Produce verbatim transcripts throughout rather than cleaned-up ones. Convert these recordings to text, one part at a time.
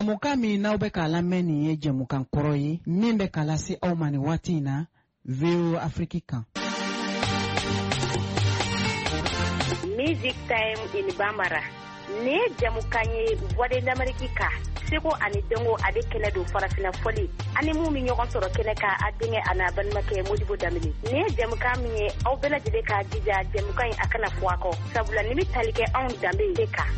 Jamukan min n'aw bɛ k'a lamɛn nin ye jamukan kɔrɔ ye min bɛ k'a lase aw ma nin waati in na V O Afrique kan. Music Time in Bambara. Ne jamukan ye Voix de l'Amérique ka. Seko ani Dengo a bɛ kɛnɛ don farafina fɔli. Ani mun min ɲɔgɔn sɔrɔ kɛnɛ ka a denkɛ a n'a balimakɛ Modibo Damini. Ne jamukan min ye aw bɛɛ lajɛlen k'a jija jamukan in a kana fɔ a kɔ. Sabula ni bɛ tali kɛ anw danbe de kan.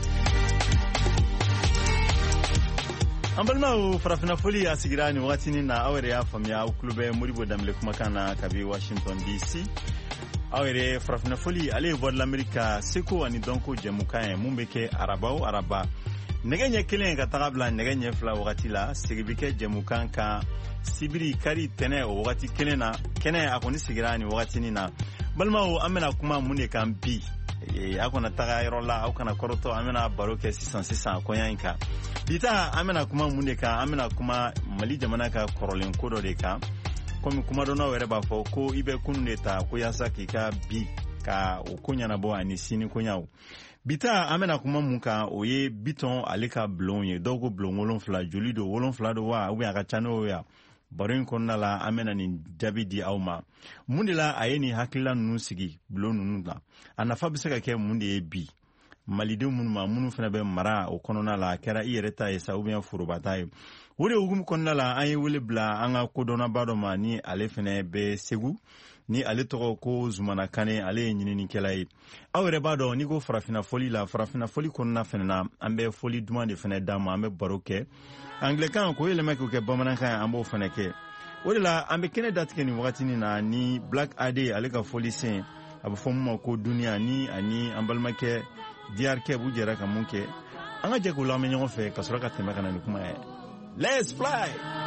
An balimaw farafina foli a sigira ni wagati ni na aw yɛrɛ y'a faamuya aw tulo bɛ Modibo Damini kumakan na kabi Washington D C. aw yɛrɛ farafina foli ale ye Voix de l'Amérique Seko ani Donko jamukan ye mun bɛ kɛ araba o araba. Nɛgɛ ɲɛ kelen ka taga bila nɛgɛ ɲɛ fila wagati la sigi bɛ kɛ jamukan kan sibiri kari tɛnɛ o wagati kelen na kɛnɛ a kɔni sigira ni wagati ni na. Balimaw an bɛna kuma mun de kan bi. A kana taga yɔrɔ la aw kana kɔrɔtɔ an bɛna baro kɛ sisan sisan kɔɲɔ in kan. Bita an bɛna kuma mun de kan an bɛna kuma Mali jamana ka kɔrɔlen ko dɔ de kan. Komi kuma dɔnnaw yɛrɛ b'a fɔ ko i bɛ kunun de ta ko yaasa k'i ka bi ka o ko ɲɛnabɔ ani sini koɲaw. Bita an bɛna kuma mun kan o ye Bitɔn ale ka bulon ye dɔw ko bulon wolonfila joli don wolonfila don wa ubiyɛn a ka ca n'o ya. Baro in kɔnɔna la an bɛna nin jaabi di aw ma. Mun de la a ye nin hakilila ninnu sigi bulon ninnu la. A nafa bɛ se ka kɛ mun de ye bi. Malidenw minnu ma minnu fana bɛ mara o kɔnɔna la a kɛra i yɛrɛ ta ye sa ubiyɛn foroba ta ye. O de hukumu kɔnɔna la an ye wele bila an ka kodɔnnaba dɔ ma ni ale fana bɛ Segu ni ale tɔgɔ ko Zumana Kane ale ye ɲininikɛla ye. Aw yɛrɛ b'a dɔn n'i ko farafina foli la farafina foli kɔnɔna fana na an bɛ foli duman de fana d'a ma an bɛ baro kɛ. Anglɛkan k'o yɛlɛma k'o kɛ bamanankan ye an b'o fana kɛ. O de la an bɛ kɛnɛ datigɛ nin wagati na ni Black Ade ale ka foli sen a bɛ fɔ mun ma ko duniya ni ani an balimakɛ D R K u jɛra ka mun kɛ. An ka jɛ k'o lamɛn ɲɔgɔn fɛ ka sɔrɔ ka tɛmɛ ka na ni kuma ye. Let's fly!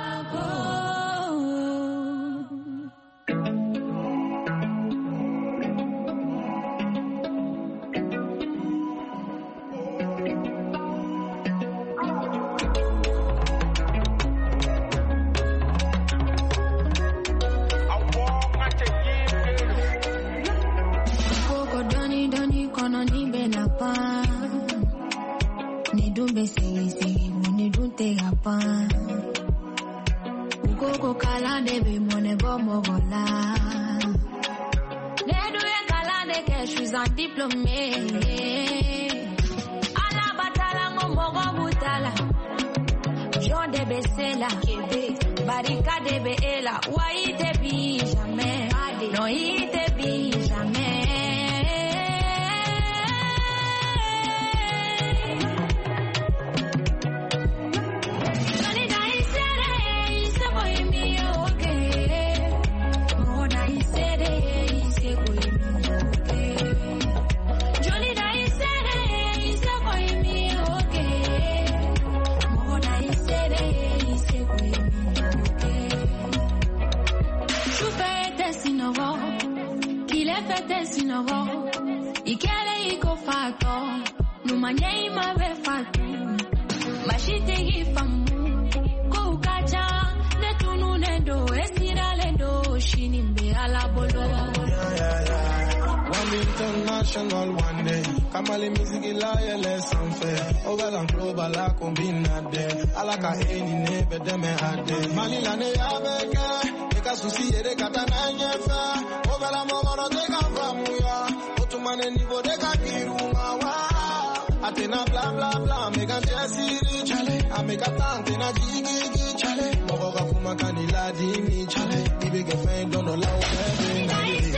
International one day, Kamali music ilaya lesson fair. Ogal and global la combina de. Alaka eni nebe deme ade. Mali la ne abeka, eka susi ere katana nyefa. Ogala momono teka famuya, otumane nivo deka kiruma wa. Atena bla bla bla, mega tesiri chale. Ameka tante na jigi chale. Mogoga fuma kanila dimi chale. Ibege fe dono la ubebe.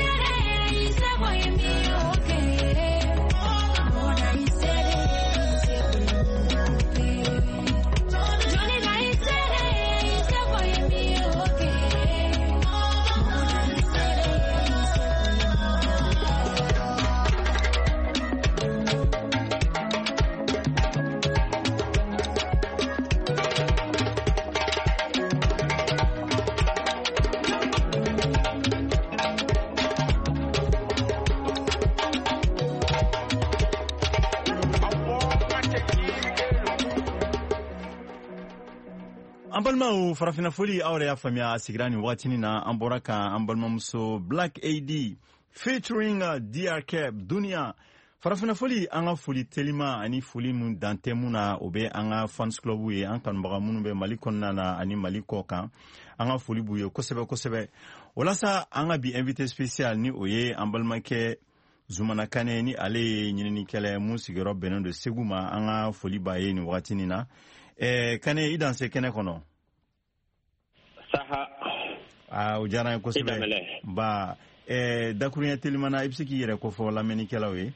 An balimaw farafina foli aw yɛrɛ y'a faamuya a sigira nin wagatinin na an bɔra kan an balimamuso Black A D featuring D R K Dunia farafina foli an ka foli telima ani foli mun dante mun na o bɛ an ka fans club ye an kanubaga minnu bɛ Mali kɔnɔna na ani Mali kɔ kan an ka foli b'u ye kosɛbɛ kosɛbɛ walasa an ka bi invité spécial ni o ye an balimakɛ Zumana Kane ni ale ye ɲininikɛla mun sigiyɔrɔ bɛnnen don Segu ma an ka foli b'a ye nin wagati nin na ɛɛ Kane i danse kɛnɛ kɔnɔ saha aa o diyara n ye kosɛbɛ ba ɛɛ dakuruɲɛ telima na i bɛ se k'i yɛrɛ kofɔ lamɛnnikɛlaw ye.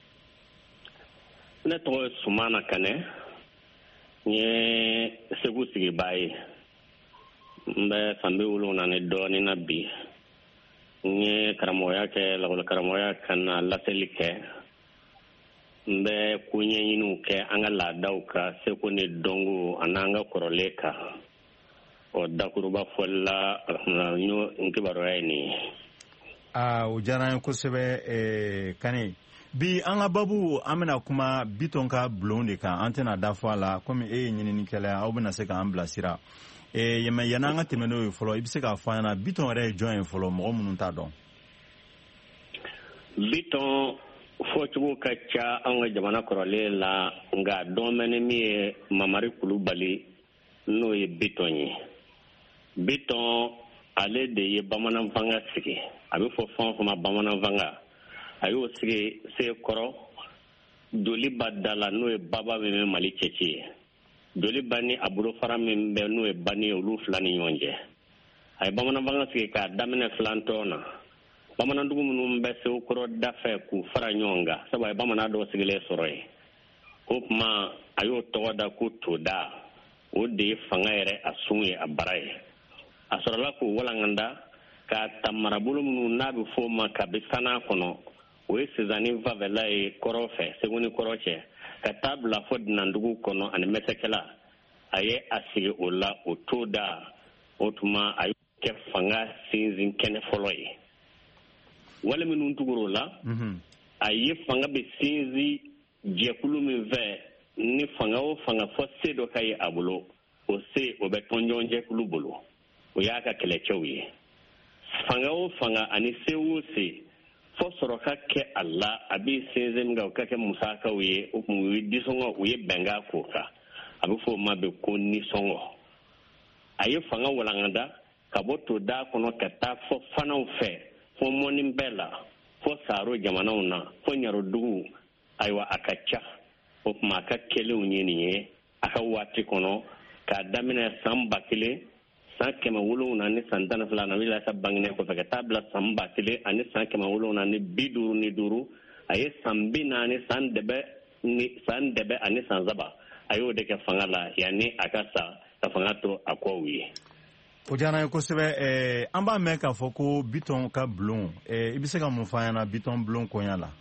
Ne tɔgɔ ye Sumana Kane n ye Segu sigibaa ye n bɛ san bi wolonwula ni dɔɔnin na bi n ye karamɔgɔya kɛ lakɔli karamɔgɔya ka na laseli kɛ n bɛ ko ɲɛɲiniw kɛ an ka laadaw ka seko ni dɔnko ani an ka kɔrɔlen kan o dakuruba fɔli la n y'o n kibaruya ye nin ye. aa o diyara n ye kosɛbɛ ɛɛ Kane bi an ka babu an bɛna kuma Biton ka bulon de kan an tɛna da fɔ a la komi e ye ɲininikɛla aw bɛna se k'an bilasira ɛɛ yɛmɛ yanni an ka tɛmɛ n'o ye fɔlɔ i bɛ se k'a fɔ an ɲɛna Biton yɛrɛ ye jɔn ye fɔlɔ mɔgɔ minnu t'a dɔn. Biton fɔcogo ka ca an ka jamana kɔrɔlen la nka dɔn bɛ ni min ye Mamari Kulubali n'o ye Biton ye Biton ale de ye bamanan fanga sigi a bɛ fɔ fɛn o fɛn ma bamanan fanga a y'o sigi Sekɔrɔ Joliba da la n'o ye baba min bɛ Mali cɛci ye Joliba ni a bolofara min bɛ n'o ye Bani ye olu fila ni ɲɔgɔn cɛ a ye bamanan fanga sigi k'a daminɛ filantɔn na bamanandugu minnu bɛ Sekɔrɔ da fɛ k'u fara ɲɔgɔn kan sabu a ye bamanan dɔw sigilen sɔrɔ yen o tuma a y'o tɔgɔ da ko Toda o de ye fanga yɛrɛ a sun ye a bara ye a sɔrɔla k'o walanganda k'a ta marabolo minnu n'a bɛ fɔ o ma kabi Sana kɔnɔ o ye Sizani Favela ye kɔrɔ fɛ Segu ni kɔrɔ cɛ ka taa bila fɔ Dunandugu kɔnɔ ani Mɛsɛkɛla a ye a sigi o la o Toda o tuma a ye kɛ fanga sinsin kɛnɛ fɔlɔ ye wale minnu tugura o la a ye fanga bɛ sinsin jɛkulu min fɛ ni fanga o fanga fɔ se dɔ ka ye a bolo o se o bɛ tɔnjɔn jɛkulu bolo o y'a ka kɛlɛcɛw ye fanga o fanga ani se o se fɔ sɔrɔ ka kɛ a la a bɛ sinsin min kan o ka kɛ musakaw ye o tuma u ye disɔngɔ u ye bɛnkan k'o kan a bɛ fɔ o ma bɛ ko nisɔngɔ a ye fanga walangada ka bɔ Toda kɔnɔ ka taa fɔ Fanaw fɛ fɔ Mɔni bɛɛ la fɔ Saro jamanaw na fɔ Ɲarodugu ayiwa a ka ca o tuma a ka kɛlenw ye nin ye a ka waati kɔnɔ k'a daminɛ san ba kelen san kɛmɛ wolonwula ni san tan ni fila na wili ka bangenen kɔfɛ ka taa bila san ba kelen ani san kɛmɛ wolonwula ni bi duuru ni duuru a ye san bi naani san dɛbɛ ni san dɛbɛ ani san saba a y'o de kɛ fanga la yanni a ka sa ka fanga to a kɔw ye. o diyara n ye kosɛbɛ ɛɛ an b'a mɛn k'a fɔ ko Biton ka bulon ɛɛ i bɛ se ka mun fɔ an ɲɛna Biton bulon kɔɲa la.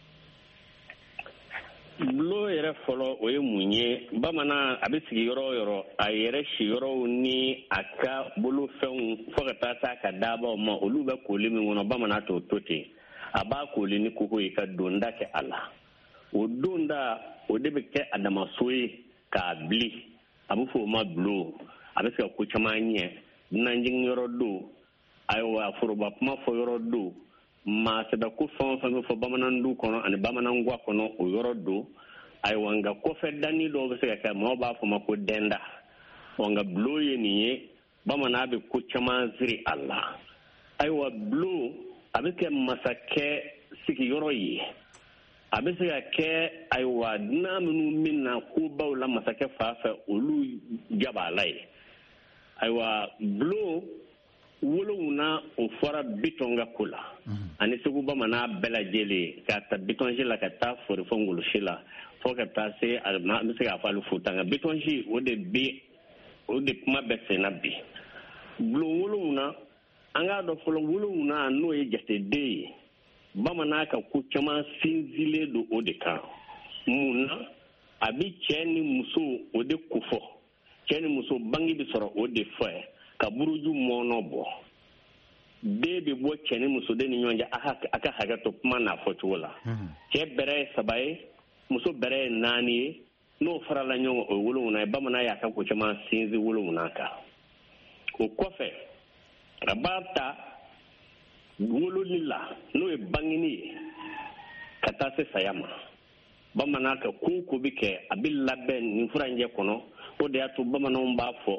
Bulon yɛrɛ fɔlɔ o ye mun ye bamanan a bɛ sigi yɔrɔ o yɔrɔ a yɛrɛ si yɔrɔw ni a ka bolofɛnw fɔ ka taa s'a ka daabaw ma olu bɛ kooli min kɔnɔ bamanan t'o to ten a b'a kooli ni koko ye ka donda kɛ a la o donda o de bɛ kɛ a damaso ye k'a bili a bɛ fɔ o ma bulon a bɛ se ka ko caman ɲɛ dunanjigin yɔrɔ don ayiwa foroba kuma fɔ yɔrɔ don maa sɛbɛ ko fɛn o fɛn bɛ fɔ bamanandu kɔnɔ ani bamananguwa kɔnɔ o yɔrɔ don ayiwa nka kɔfɛ danni dɔw bɛ se ka kɛ maaw b'a fɔ ma ko dɛnda ɔ nka bulon ye nin ye bamanan bɛ ko caman siri a la ayiwa bulon a bɛ kɛ masakɛ sigiyɔrɔ ye a bɛ se ka kɛ ayiwa dunan minnu min na kobaw la masakɛ fa fɛ olu jabala ye ayiwa bulon wolonwula o fɔra Biton ka ko la ani Segu bamanan bɛɛ lajɛlen ka ta Bitonsi la ka taa fori fɔ Ngolosi la fɔ ka taa se a bɛ se k'a fɔ hali Futa nka Bitonsi o de bɛ o de kuma bɛ senna bi bulon wolonwula an k'a dɔn fɔlɔ wolonwula n'o ye jateden ye bamanan ka ko caman sinsinlen don o de kan mun na a bɛ cɛ ni muso o de ko fɔ cɛ ni muso bange bɛ sɔrɔ o de fɛ ka buruju mɔnɔ bɔ den bɛ bɔ cɛ ni muso de ni ɲɔgɔn cɛ a ka hakɛ to kuma n'a fɔcogo la cɛ bɛrɛ ye saba ye muso bɛrɛ ye naani ye n'o farala ɲɔgɔn o ye wolonwula ye bamanan y'a ka ko caman sinsin wolonwula kan o kɔfɛ a b'a ta woloni la n'o ye bangeni ye ka taa se saya ma bamanan ka ko ko bi kɛ a bi labɛn nin furanjɛ kɔnɔ o de y'a to bamananw b'a fɔ